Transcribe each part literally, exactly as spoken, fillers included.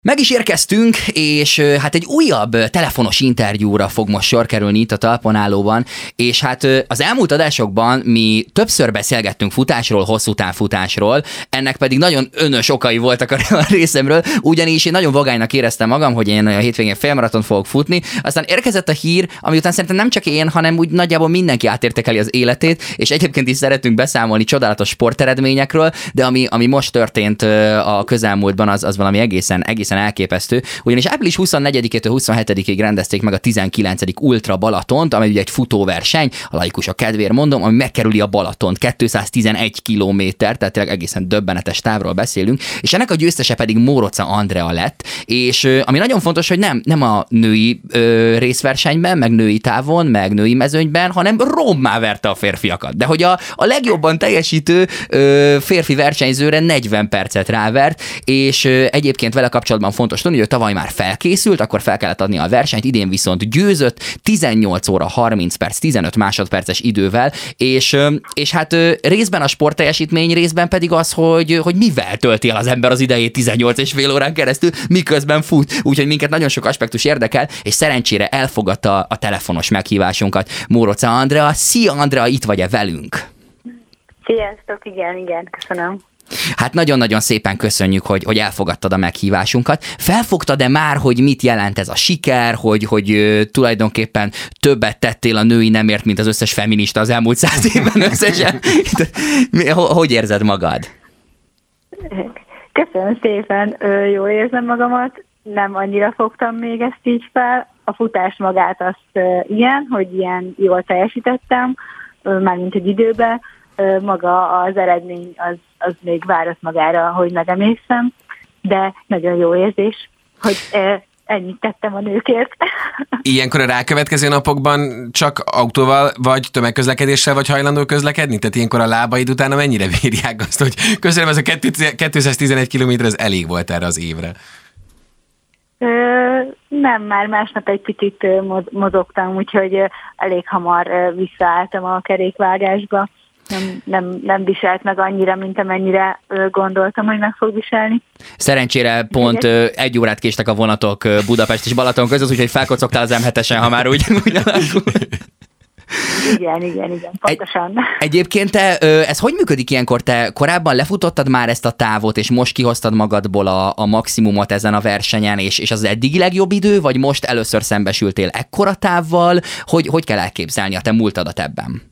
Meg is érkeztünk, és hát egy újabb telefonos interjúra fog most sor kerülni itt a Talpon-állóban, és hát az elmúlt adásokban mi többször beszélgettünk futásról, hosszú távfutásról, ennek pedig nagyon önös okai voltak a részemről, ugyanis én nagyon vagánynak éreztem magam, hogy én a hétvégén félmaraton fogok futni, aztán érkezett a hír, ami után szerintem nem csak én, hanem úgy nagyjából mindenki átértékeli az életét, és egyébként is szeretünk beszámolni csodálatos sporteredményekről, de ami, ami most történt a közelmúltban, az, az valami egészen, egészen elképesztő, ugyanis április huszonnegyedikétől huszonhetedikéig rendezték meg a tizenkilencedik Ultra Balatont, amely ugye egy futóverseny, a laikusok kedvéért mondom, ami megkerüli a Balatont, kétszáztizenegy kilométer, tehát tényleg egészen döbbenetes távról beszélünk, és ennek a győztese pedig Móroca Andrea lett, és ami nagyon fontos, hogy nem, nem a női ö, részversenyben, meg női távon, meg női mezőnyben, hanem rommá verte a férfiakat. De hogy a, a legjobban teljesítő ö, férfi versenyzőre negyven percet rávert, és ö, egyébként vele kapcsolatban fontos tudni, hogy tavaly már felkészült, akkor fel kellett adni a versenyt, idén viszont győzött tizennyolc óra harminc perc, tizenöt másodperces idővel, és, és hát részben a sportteljesítmény, részben pedig az, hogy, hogy mivel tölti el az ember az idejét tizennyolc és fél órán keresztül, miközben fut. Úgyhogy minket nagyon sok aspektus érdekel, és szerencsére elfogadta a telefonos meghívásunkat Móroca Andrea. Szia Andrea, itt vagy-e velünk? Sziasztok, igen, igen, köszönöm. Hát nagyon-nagyon szépen köszönjük, hogy, hogy elfogadtad a meghívásunkat. Felfogtad-e már, hogy mit jelent ez a siker, hogy, hogy ö, tulajdonképpen többet tettél a női nemért, mint az összes feminista az elmúlt száz évben összesen? Hogy érzed magad? Köszönöm szépen, jól érzem magamat. Nem annyira fogtam még ezt így fel. A futás magát azt ilyen, hogy ilyen jól teljesítettem, mármint egy időben. Maga az eredmény az, az még várat magára, hogy megemészem, de nagyon jó érzés, hogy ennyit tettem a nőkért. Ilyenkor a rákövetkező napokban csak autóval vagy tömegközlekedéssel vagy hajlandó közlekedni? Tehát ilyenkor a lábaid utána mennyire bírják azt, hogy köszönöm, ez a kétszáztizenegy kilométer, ez elég volt erre az évre? Ö, nem, már másnap egy picit mozogtam, úgyhogy elég hamar visszaálltam a kerékvágásba. Nem, nem, nem viselt meg annyira, mint amennyire gondoltam, hogy meg fog viselni. Szerencsére pont igen. Egy órát késtek a vonatok Budapest és Balaton között, úgyhogy felkocogtál az em hetesen, ha már úgy, úgy alakul. Igen, igen, igen, pontosan. Egy, egyébként te, ez hogy működik ilyenkor? Te korábban lefutottad már ezt a távot, és most kihoztad magadból a, a maximumot ezen a versenyen, és, és az eddigi legjobb idő, vagy most először szembesültél ekkora távval? Hogy, hogy kell elképzelni a te múltadat ebben?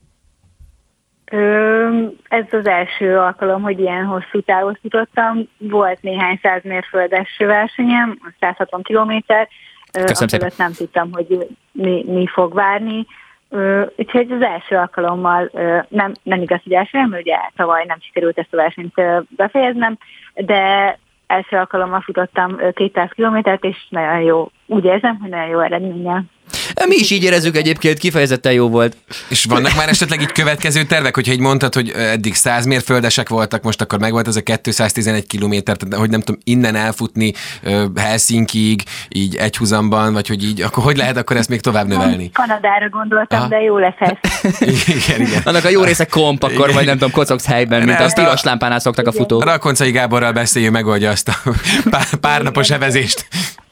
Ez az első alkalom, hogy ilyen hosszú távot futottam. Volt néhány száz mérföldes versenyem, száz hatvan kilométer. Köszönöm nem tudtam, hogy mi, mi fog várni. Úgyhogy az első alkalommal, nem, nem igaz, hogy első, mert ugye tavaly nem sikerült ezt a versenyt befejeznem, de első alkalommal futottam kétszáz kilométert, és nagyon jó. Úgy érzem, hogy nagyon jó eredménnyel. Mi is így érezzük egyébként, kifejezetten jó volt. És vannak már esetleg így következő tervek, hogyha így mondtad, hogy eddig száz mérföldesek voltak, most akkor megvolt ez a kétszáztizenegy kilométer, hogy nem tudom, innen elfutni Helsinkiig, így egyhuzamban, vagy hogy így, akkor hogy lehet akkor ezt még tovább növelni? Kanadára gondoltam, aha. De jó lesz ez. Igen, igen. Annak a jó része komp, akkor, igen. Vagy nem tudom, kocogsz helyben, mint a piros lámpánál szoktak a futók. Rakoncai Gáborral beszéljünk, megoldja azt a pár, pár napos evezést.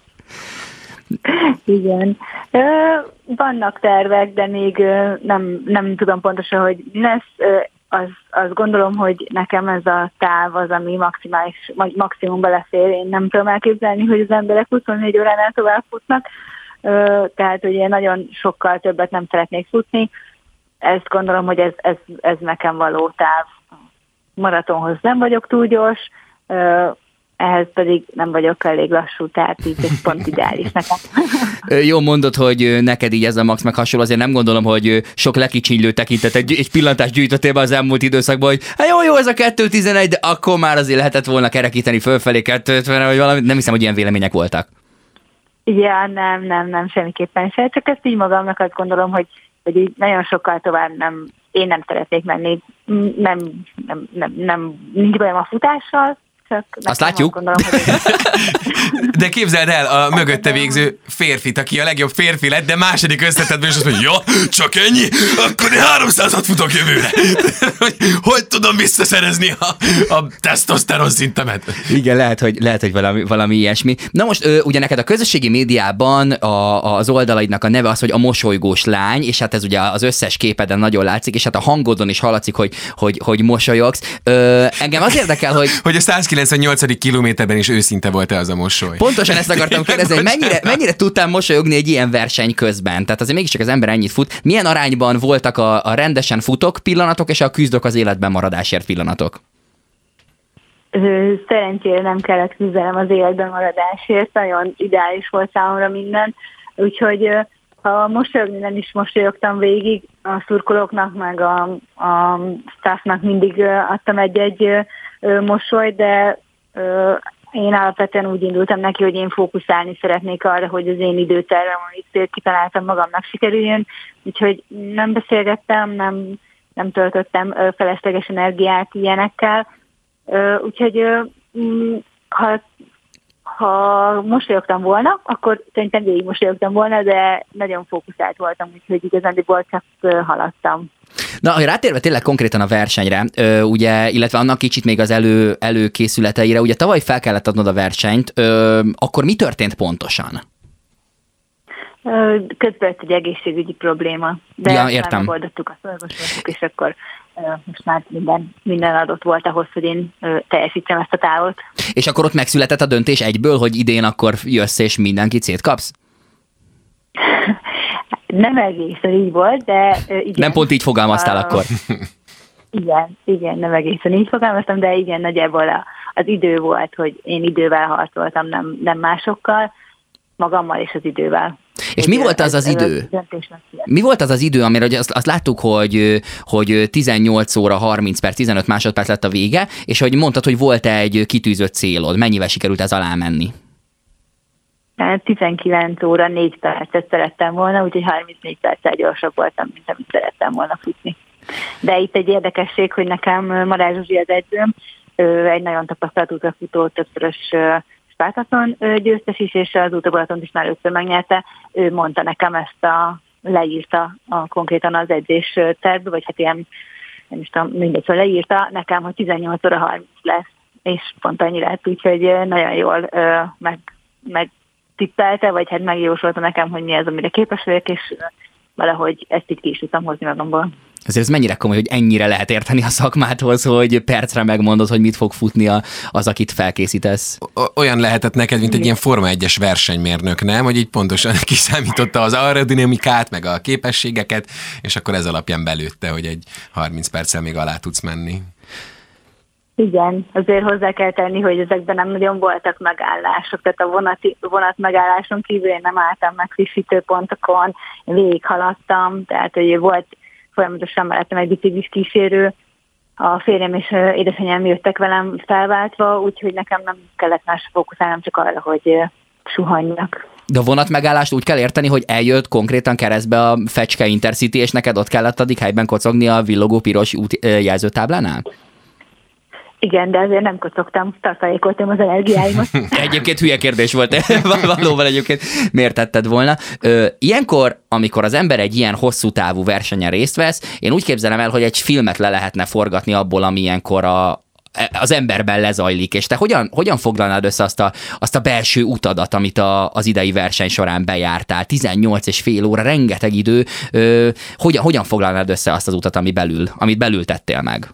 Igen. Vannak tervek, de még nem, nem tudom pontosan, hogy mi lesz. Az, azt gondolom, hogy nekem ez a táv az, ami maximális, maximum belefér. Én nem tudom elképzelni, hogy az emberek huszonnégy óránál tovább futnak. Tehát, hogy én nagyon sokkal többet nem szeretnék futni. Ezt gondolom, hogy ez, ez, ez nekem való táv. Maratonhoz nem vagyok túl gyors, ehhez pedig nem vagyok elég lassú, tehát így ez pont ideális nekem. Jó mondod, hogy neked így ez a max meg hasonló, azért nem gondolom, hogy sok lekicsinylő tekintet egy, egy pillantást gyűjtöttél be az elmúlt időszakban, hogy hát jó, jó, ez a kettő tizenegy, de akkor már azért lehetett volna kerekíteni fölfelé kettő ötvenre, vagy valami, nem hiszem, hogy ilyen vélemények voltak. Ja, nem, nem, nem, semmiképpen se, csak ezt így magamnak azt gondolom, hogy, hogy így nagyon sokkal tovább nem, én nem szeretnék menni, nem, nem, nem, nem nincs bajom a futással, csak azt látjuk. Gondolom, hogy de képzeld el a mögötte végző férfit, aki a legjobb férfi lett, de második összetetben is azt mondja, ja, csak ennyi? Akkor én háromszázat futok jövőre. hogy, hogy tudom visszaszerezni a, a tesztoszteron szintemet? Igen, lehet, hogy, lehet, hogy valami, valami ilyesmi. Na most ö, ugye neked a közösségi médiában a, az oldalaidnak a neve az, hogy a mosolygós lány, és hát ez ugye az összes képeden nagyon látszik, és hát a hangodon is hallatszik, hogy, hogy, hogy mosolyogsz. Ö, engem az érdekel, hogy... hogy a százkilencvennyolcadik kilométerben is őszinte volt-e az a mosoly? Pontosan ezt akartam kérdezni, hogy mennyire, mennyire tudtál mosolyogni egy ilyen verseny közben? Tehát azért mégiscsak az ember ennyit fut. Milyen arányban voltak a, a rendesen futok pillanatok, és a küzdök az életben maradásért pillanatok? Szerencsére nem kellett küzdenem az életben maradásért, nagyon ideális volt számomra minden, úgyhogy ha mosolyogni nem is mosolyogtam végig, a szurkolóknak meg a, a staffnak mindig adtam egy-egy mosolyt, de én alapvetően úgy indultam neki, hogy én fókuszálni szeretnék arra, hogy az én időtervem, amit kitaláltam magamnak, sikerüljön, úgyhogy nem beszélgettem, nem, nem töltöttem felesleges energiát ilyenekkel, úgyhogy ha, ha mosolyogtam volna, akkor szerintem végig mosolyogtam volna, de nagyon fókuszált voltam, úgyhogy igazándiból csak haladtam. Na, hogy rátérve tényleg konkrétan a versenyre, ugye, illetve annak kicsit még az elő, előkészületeire, ugye tavaly fel kellett adnod a versenyt, akkor mi történt pontosan? Közben egy egészségügyi probléma, de ja, már megoldottuk, azt orvosoltuk, és akkor most már minden, minden adott volt ahhoz, hogy én teljesítsem ezt a távot. És akkor ott megszületett a döntés egyből, hogy idén akkor jössz és mindenkit szétkapsz? Nem egészen így volt, de igen. Nem pont így fogalmaztál a... akkor? Igen, igen, nem egészen így fogalmaztam, de igen, nagyjából az idő volt, hogy én idővel harcoltam, nem, nem másokkal, magammal és az idővel. És mi volt az az idő? Mi volt az az idő, amire azt, azt láttuk, hogy, hogy tizennyolc óra harminc perc, tizenöt másodperc lett a vége, és hogy mondtad, hogy volt egy kitűzött célod. Mennyivel sikerült ez alá menni? tizenkilenc óra négy percet szerettem volna, úgyhogy harmincnégy perccel gyorsabb voltam, mint amit szerettem volna futni. De itt egy érdekesség, hogy nekem Madár Zsuzsi az edzőm, egy nagyon tapasztalt útrafutó, többszörös Spártaton győztes is, és az útbaratont is már ötször megnyerte. Ő mondta nekem ezt, a, leírta a, konkrétan az edzés tervbe, vagy hát ilyen, nem is tudom, mindegy, szóval leírta nekem, hogy tizennyolc óra harminc lesz, és pont annyi lett, úgyhogy nagyon jól meg, meg tippelte, vagy hát megjósolta nekem, hogy mi az, amire képes vagyok, és valahogy ezt itt ki is tudtam hozni magamból. Azért ez mennyire komoly, hogy ennyire lehet érteni a szakmádhoz, hogy percre megmondod, hogy mit fog futni az, akit felkészítesz. Olyan lehetett neked, mint egy ilyen Forma egyes versenymérnök, nem? Hogy így pontosan kiszámította az aerodinamikát, meg a képességeket, és akkor ez alapján belőtte, hogy egy harminc perccel még alá tudsz menni. Igen, azért hozzá kell tenni, hogy ezekben nem nagyon voltak megállások, tehát a vonati, vonat megálláson kívül én nem álltam meg frissítőpontokon, végighaladtam, tehát hogy volt folyamatosan mellettem egy biciklis kísérő, a férjem és édesanyám jöttek velem felváltva, úgyhogy nekem nem kellett más fókuszálnom, csak arra, hogy suhanjak. De a vonat megállást úgy kell érteni, hogy eljött konkrétan keresztbe a Fecske Intercity, és neked ott kellett addig helyben kocogni a villogó piros út jelzőtáblánál? Igen, de azért nem kocogtam, tartalékoltam az energiáimat. Egyébként hülye kérdés volt, valóban egyébként miért tetted volna. Ilyenkor, amikor az ember egy ilyen hosszú távú versenyen részt vesz, én úgy képzelem el, hogy egy filmet le lehetne forgatni abból, ami ilyenkor a, az emberben lezajlik, és te hogyan, hogyan foglalnád össze azt a, azt a belső utadat, amit a, az idei verseny során bejártál? tizennyolc és fél óra, rengeteg idő. Hogyan, hogyan foglalnád össze azt az utat, ami belül, amit belül tettél meg?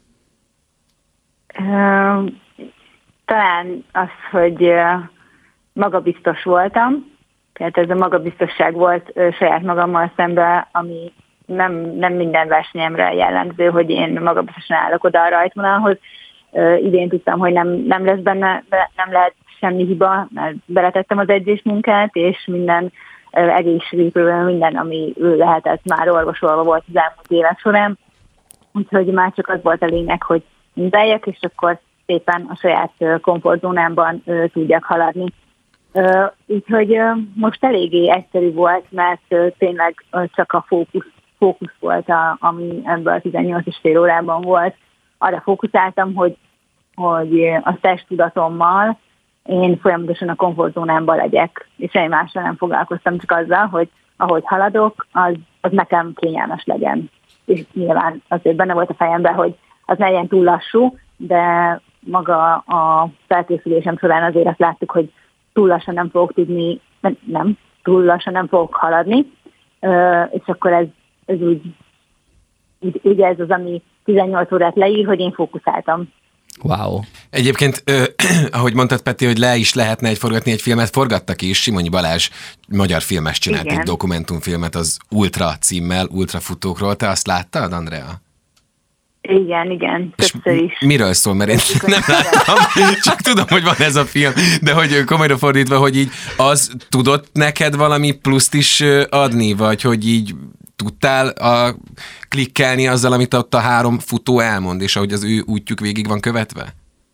Uh, talán az, hogy uh, magabiztos voltam, tehát ez a magabiztosság volt uh, saját magammal szemben, ami nem, nem minden versenyemre jellemző, hogy én magabiztosan állok oda a rajtvonalhoz. Uh, idén tudtam, hogy nem, nem lesz benne, nem lehet semmi hiba, mert beletettem az edzésmunkát, és minden uh, egészségügyi probléma, minden, ami lehetett, már orvosolva volt az elmúlt évek során. Úgyhogy már csak az volt a lényeg, hogy beljek, és akkor szépen a saját komfortzónámban uh, tudjak haladni. Uh, úgyhogy uh, most eléggé egyszerű volt, mert uh, tényleg uh, csak a fókusz, fókusz volt, a, ami ebből a tizennyolc és fél órában volt. Arra fókuszáltam, hogy hogy a testtudatommal én folyamatosan a komfortzónámban legyek, és semmi mással nem foglalkoztam, csak azzal, hogy ahogy haladok, az, az nekem kényelmes legyen. És nyilván azért benne volt a fejemben, hogy az ne legyen túl lassú, de maga a felkészülésem során azért azt láttuk, hogy túl lassan nem fogok tudni, nem, nem túl lassan nem fogok haladni, és akkor ez, ez úgy, úgy, ugye ez az, ami tizennyolc órát leír, hogy én fókuszáltam. Wow. Egyébként, ö, ahogy mondtad, Peti, hogy le is lehetne egy forgatni egy filmet, forgattak is. Simonyi Balázs magyar filmes csinált Igen. egy dokumentumfilmet az Ultra címmel, ultrafutókról. Te azt láttad, Andrea? Igen, igen, többször is. Miről szól, mert én nem láttam, csak tudom, hogy van ez a film, de hogy komolyra fordítva, hogy így az tudott neked valami pluszt is adni, vagy hogy így tudtál a, klikkelni azzal, amit ott a három futó elmond, és ahogy az ő útjuk végig van követve?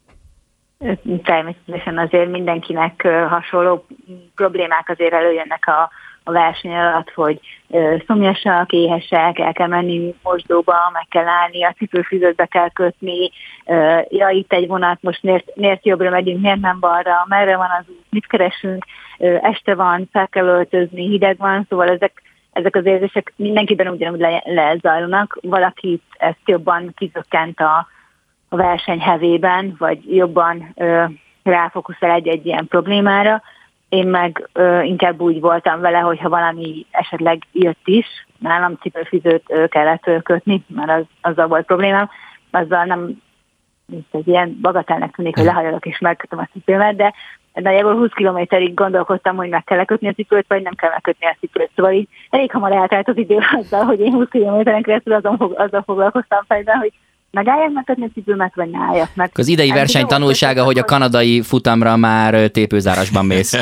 Természetesen azért mindenkinek hasonló problémák azért előjönnek a, a verseny alatt, hogy szomjasak, éhesek, el kell menni mosdóba, meg kell állni, a cipőfűzőt be kell kötni, ja, itt egy vonat, most miért, miért jobbra megyünk, miért nem balra, merre van az út, mit keresünk, este van, fel kell öltözni, hideg van, szóval ezek Ezek az érzések mindenkiben ugyanúgy le, lezajlanak, valakit ezt jobban kizökkent a, a verseny hevében, vagy jobban ö, ráfókuszál egy-egy ilyen problémára. Én meg ö, inkább úgy voltam vele, hogyha valami esetleg jött is, nálam cipőfűzőt ö, kellett ö, kötni, mert az, azzal volt problémám, azzal nem, ez ilyen bagatelnek tűnik, hogy lehajolok és megkötöm a cipőmet, de nagyjából húsz kilométerig gondolkodtam, hogy meg kell kötni a cipőt, vagy nem kell megkötni a cipőt. Szóval így elég hamar eltelt az idő azzal, hogy én húsz kilométeren keresztül azon fog, azzal foglalkoztam fejben, hogy megálljak megkötni a cipőmet, vagy ne álljak meg. Az idei verseny tanulsága, hogy a kanadai futamra már tépőzárasban mész.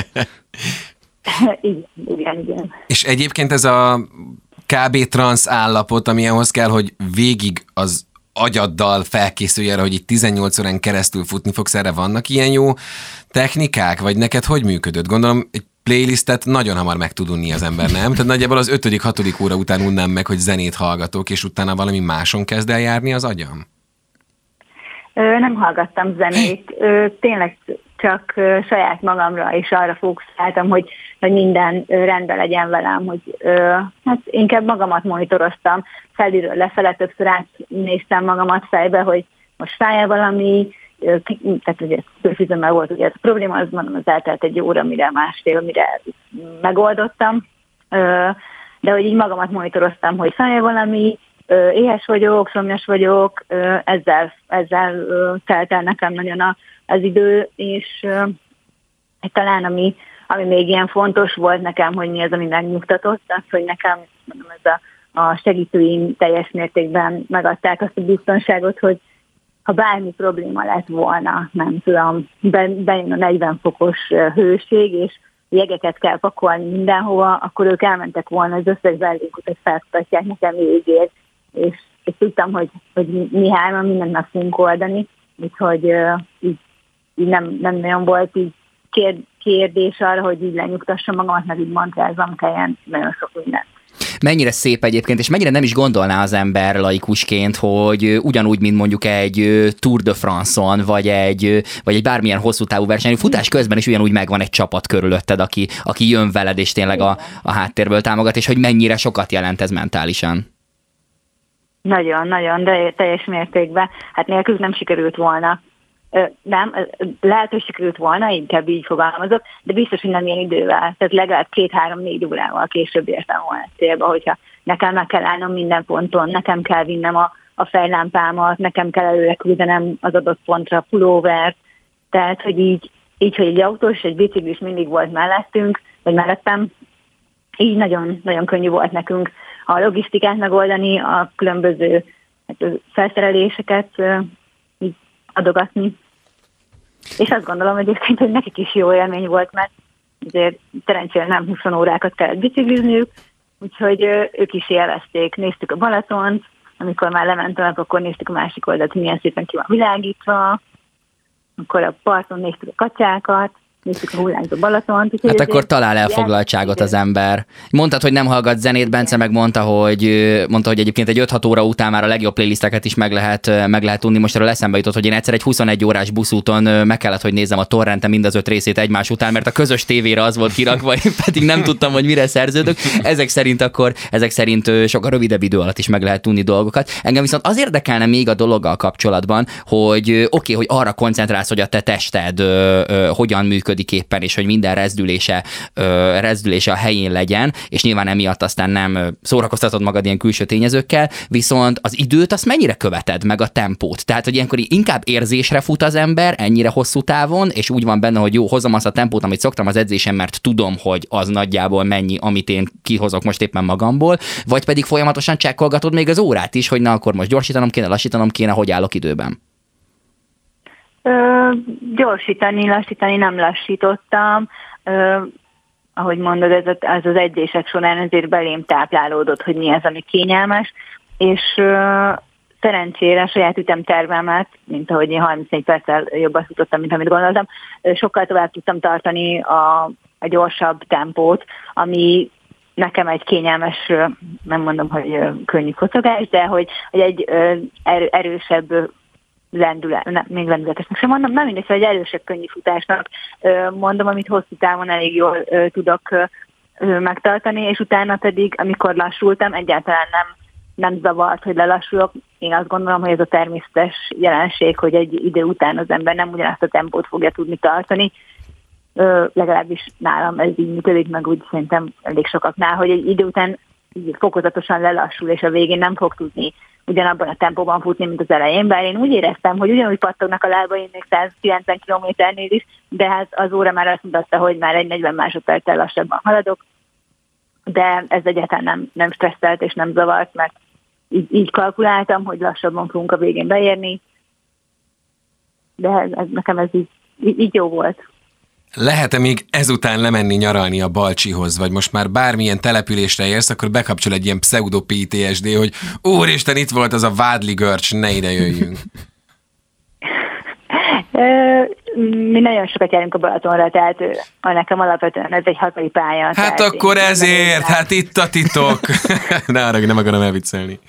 igen, igen, igen. És egyébként ez a kb. Transz állapot, ami ahhoz kell, hogy végig az agyaddal felkészülj arra, hogy itt tizennyolc órán keresztül futni fogsz, erre vannak ilyen jó technikák, vagy neked hogy működött? Gondolom, egy playlistet nagyon hamar meg tud unni az ember, nem? Tehát nagyjából az ötödik, hatodik óra után unnám meg, hogy zenét hallgatok, és utána valami máson kezd el járni az agyam? Ö, nem hallgattam zenét, ö, tényleg csak ö, saját magamra és arra fókuszáltam, hogy, hogy minden ö, rendben legyen velem, hogy ö, hát inkább magamat monitoroztam, felülről lefele többször átnéztem magamat fejbe, hogy most fáj valami, ö, ki, tehát ugye főfűzőmmel volt ugye ez a probléma, az mondom, az eltelt egy óra, mire másfél, mire megoldottam, ö, de hogy így magamat monitoroztam, hogy fáj valami, éhes vagyok, szomjas vagyok, ezzel, ezzel telt el nekem nagyon a, az idő, és talán ami, ami még ilyen fontos volt nekem, hogy mi az, ami megnyugtatott, az, hogy nekem mondom, ez a, a segítőim teljes mértékben megadták azt a biztonságot, hogy ha bármi probléma lett volna, nem tudom, bejön a negyven fokos hőség, és jegeket kell pakolni mindenhova, akkor ők elmentek volna, az összes berlinkutat felkutatják nekem végért, és, és tudtam, hogy, hogy mi hárman mindent meg fogunk oldani, úgyhogy uh, így, így nem, nem nagyon volt így kérd, kérdés arra, hogy így lenyugtassam magamat, meg így mantrázom kelljen nagyon sok mindent. Mennyire szép egyébként, és mennyire nem is gondolná az ember laikusként, hogy ugyanúgy, mint mondjuk egy Tour de France-on, vagy egy, vagy egy bármilyen hosszú távú verseny, futás közben is ugyanúgy megvan egy csapat körülötted, aki, aki jön veled, és tényleg a, a háttérből támogat, és hogy mennyire sokat jelent ez mentálisan. Nagyon, nagyon, de teljes mértékben. Hát nélkül nem sikerült volna. Nem, lehet, hogy sikerült volna, inkább így fogalmazok, de biztos, hogy nem ilyen idővel. Tehát legalább két-három-négy órával később értem volna célba, hogyha nekem meg kell állnom minden ponton, nekem kell vinnem a, a fejlámpámat, nekem kell előre küldenem az adott pontra pulóvert. Tehát, hogy így, így, hogy egy autós, egy biciklis mindig volt mellettünk, vagy mellettem, így nagyon, nagyon könnyű volt nekünk a logisztikát megoldani, a különböző hát, felszereléseket így adogatni. És azt gondolom egyébként, hogy nekik is jó élmény volt, mert azért szerencsére nem húsz órákat kellett biciklizniük, úgyhogy ők is élvezték. Néztük a Balatont, amikor már lementem, akkor néztük a másik oldalt, milyen szépen ki van világítva, akkor a parton néztük a katyákat. néztük a hullányzó Balatont. Hát akkor talál elfoglaltságot az ember. Mondtad, hogy nem hallgat zenét, Bence meg mondta, hogy, mondta, hogy egyébként egy öt-hat óra után már a legjobb playlisteket is meg lehet, meg lehet tudni. Most erről eszembe jutott, hogy én egyszer egy huszonegy órás buszúton meg kellett, hogy nézzem a torrenten mind az öt részét egymás után, mert a közös tévére az volt kirakva, én pedig nem tudtam, hogy mire szerződök. Ezek szerint akkor, ezek szerint sokkal rövidebb idő alatt is meg lehet tudni dolgokat. Engem viszont az érdekelne még a dologgal kapcsolatban, hogy oké, okay, hogy arra koncentrálsz, hogy a te tested ö, ö, hogyan működik éppen, és hogy minden rezdülése, ö, rezdülése a helyén legyen, és nyilván emiatt aztán nem szórakoztatod magad ilyen külső tényezőkkel, viszont az időt azt mennyire követed, meg a tempót? Tehát, hogy ilyenkor inkább érzésre fut az ember ennyire hosszú távon, és úgy van benne, hogy jó, hozom azt a tempót, amit szoktam az edzésem, mert tudom, hogy az nagyjából mennyi, amit én kihozok most éppen magamból, vagy pedig folyamatosan csekkolgatod még az órát is, hogy na akkor most gyorsítanom kéne, lassítanom kéne, hogy állok időben? Ö, gyorsítani, lassítani nem lassítottam. Ö, ahogy mondod, ez, ez az edzések során azért belém táplálódott, hogy mi az, ami kényelmes, és ö, szerencsére a saját ütemtervemet, mint ahogy én harmincnégy perccel jobban futottam, mint amit gondoltam, sokkal tovább tudtam tartani a, a gyorsabb tempót, ami nekem egy kényelmes, nem mondom, hogy könnyű kocogás, de hogy, hogy egy erősebb lendület, nem, még lendületesnek sem mondom, nem mindegy, hogy egy erősebb könnyű futásnak mondom, amit hosszú távon elég jól tudok megtartani, és utána pedig, amikor lassultam, egyáltalán nem, nem zavart, hogy lelassulok. Én azt gondolom, hogy ez a természetes jelenség, hogy egy idő után az ember nem ugyanazt a tempót fogja tudni tartani, Ö, legalábbis nálam ez így működik, meg úgy szerintem elég sokaknál, hogy egy idő után fokozatosan lelassul, és a végén nem fog tudni ugyanabban a tempóban futni, mint az elején, bár én úgy éreztem, hogy ugyanúgy pattognak a lábaim még száz kilencven kilométernél is, de hát az óra már azt mutatta, hogy már egy negyven másodperccel lassabban haladok, de ez egyáltalán nem, nem stresszelt és nem zavart, mert így, így kalkuláltam, hogy lassabban fogunk a végén beérni, de ez, ez, nekem ez így, így, így jó volt. Lehet-e még ezután lemenni nyaralni a Balcsihoz, vagy most már bármilyen településre érsz, akkor bekapcsol egy ilyen pseudo-pé té es dé, hogy úristen, itt volt az a vádli görcs, ne ide jöjjünk. Mi nagyon sokat járunk a Balatonra, tehát nekem alapvetően ez egy hazai pálya. Hát akkor ezért, hát itt a titok. Ne arra, nem akarom elviccelni.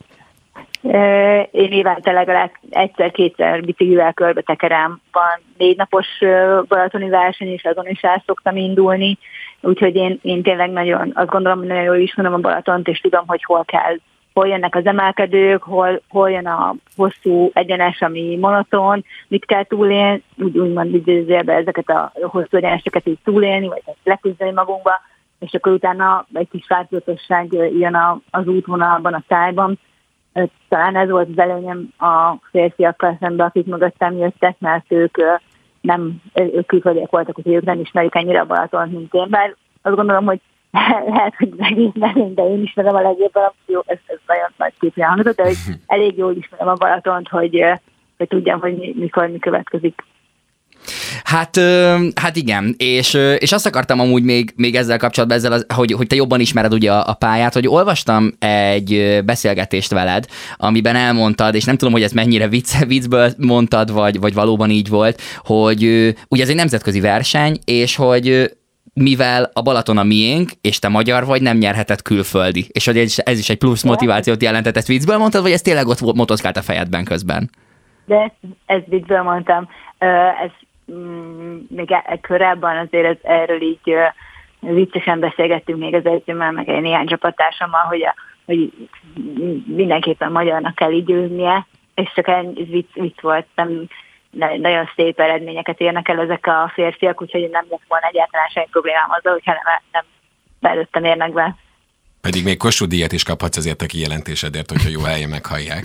Én évente legalább egyszer-kétszer biciklivel körbe tekerem. Van négy napos balatoni verseny, és azon is el szoktam indulni. Úgyhogy én, én tényleg nagyon, azt gondolom, hogy nagyon jól ismerem a Balatont, és tudom, hogy hol kell, hol jönnek az emelkedők, hol, hol jön a hosszú egyenes, ami monoton, mit kell túlélni, úgy, úgymond idézőjelbe ezeket a hosszú egyeneseket így túlélni, vagy leküzdeni magunkba, és akkor utána egy kis változatosság jön a, az útvonalban, a tájban. Talán ez volt az előnyem a férfiakkal szemben, akik mögöttem jöttek, mert ők nem, ők külföldiek voltak, úgyhogy ők nem ismerik ennyire a Balatont, mint én. Bár azt gondolom, hogy lehet, hogy megint nem, de én ismerem a legjobban, jó, ez, ez nagyon nagy képűen hangzott, de hogy elég jól ismerem a Balatont, hogy, hogy tudjam, hogy mikor mi következik. Hát, hát igen, és, és azt akartam amúgy még, még ezzel kapcsolatban, ezzel az, hogy, hogy te jobban ismered ugye a, a pályát, hogy olvastam egy beszélgetést veled, amiben elmondtad, és nem tudom, hogy ez mennyire vicc, viccből mondtad, vagy, vagy valóban így volt, hogy ugye ez egy nemzetközi verseny, és hogy mivel a Balaton a miénk, és te magyar vagy, nem nyerhetett külföldi. És hogy ez, ez is egy plusz motivációt jelentett, ezt viccből mondtad, vagy ez tényleg ott motoszkált a fejedben közben? De ezt, ezt viccből mondtam. Ez még korábban azért ez, erről így viccesen beszélgettünk még az edzőmmel, meg egy néhány csapattársammal, hogy, a, hogy mindenképpen magyarnak kell így győznie, és csak ez vicc, vicc volt, nem, nagyon szép eredményeket érnek el ezek a férfiak, úgyhogy nem lett volna egyáltalán semmi problémám azzal, hogyha nem, nem belőttem érnek be. Pedig még Kossuth díjat is kaphatsz azért a kijelentésedért, hogyha jó helyen meghallják.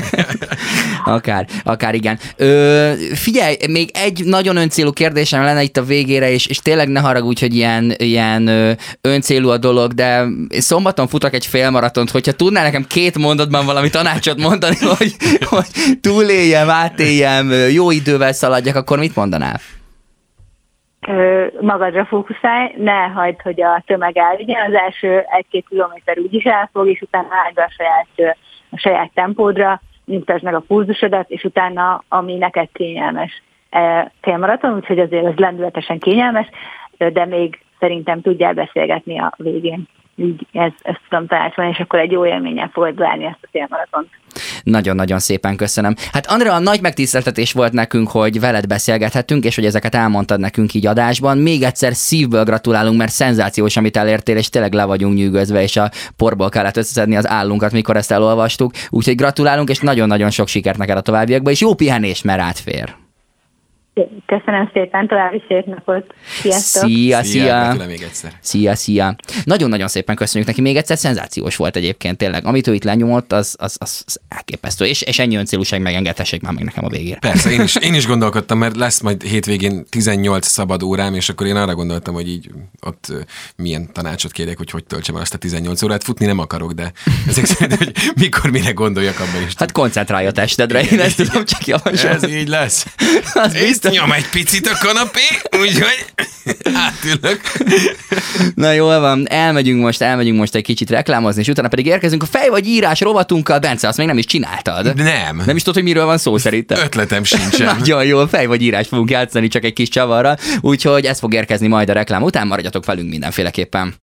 akár, akár igen. Ö, figyelj, még egy nagyon öncélú kérdésem lenne itt a végére, és, és tényleg ne haragudj, hogy ilyen, ilyen ö, öncélú a dolog, de szombaton futok egy félmaratont, hogyha tudnál nekem két mondatban valami tanácsot mondani, hogy, hogy túléljem, átéljem, jó idővel szaladjak, akkor mit mondanál? Magadra fókuszálj, ne hagyd, hogy a tömeg elvigyen, az első egy-két kilométer úgyis elfog, és utána állj be a saját, a saját tempódra, nyugtasd meg a pulzusodat, és utána, ami neked kényelmes. félmaraton, úgyhogy azért ez lendületesen kényelmes, de még szerintem tudjál beszélgetni a végén. Így ez, ezt tudom tanácsolni, és akkor egy jó élményen fogod zárni ezt a félmaratont. Nagyon-nagyon szépen köszönöm. Hát Andrea, nagy megtiszteltetés volt nekünk, hogy veled beszélgethettünk, és hogy ezeket elmondtad nekünk így adásban. Még egyszer szívből gratulálunk, mert szenzációs, amit elértél, és tényleg le vagyunk nyűgözve, és a porból kellett összeszedni az állunkat, mikor ezt elolvastuk. Úgyhogy gratulálunk, és nagyon-nagyon sok sikert neked a továbbiakban, és jó pihenést, mert átfér. Köszönöm szépen, további szép napot. Sziasztok! Szia, szia! Szia, még egyszer. Szia, szia! Nagyon-nagyon szépen köszönjük neki, még egyszer szenzációs volt egyébként tényleg. Amit ő itt lenyomott, az, az, az, az elképesztő, és, és ennyi öncélúság megengedhessék már meg nekem a végére. Persze, én is, én is gondolkodtam, mert lesz majd hétvégén tizennyolc szabad órám, és akkor én arra gondoltam, hogy így ott milyen tanácsot kérjek, hogy hogy töltsem el azt a tizennyolc órát. Futni nem akarok, de ezek szerint, hogy mikor mire gondoljak abban is. Hát koncentrálj a testedre, én ezt tudom csak javasolni. Ez így lesz. Az biztos. Nyom egy picit a kanapé, úgyhogy átülök. Na jól van, elmegyünk most, elmegyünk most egy kicsit reklámozni, és utána pedig érkezünk a fej vagy írás rovatunkkal. Bence, azt még nem is csináltad. Nem. Nem is tudod, hogy miről van szó szerintem. Ötletem sincsen. Nagyon jól, fej vagy írás fogunk játszani, csak egy kis csavarral, úgyhogy ez fog érkezni majd a reklám után, maradjatok velünk mindenféleképpen.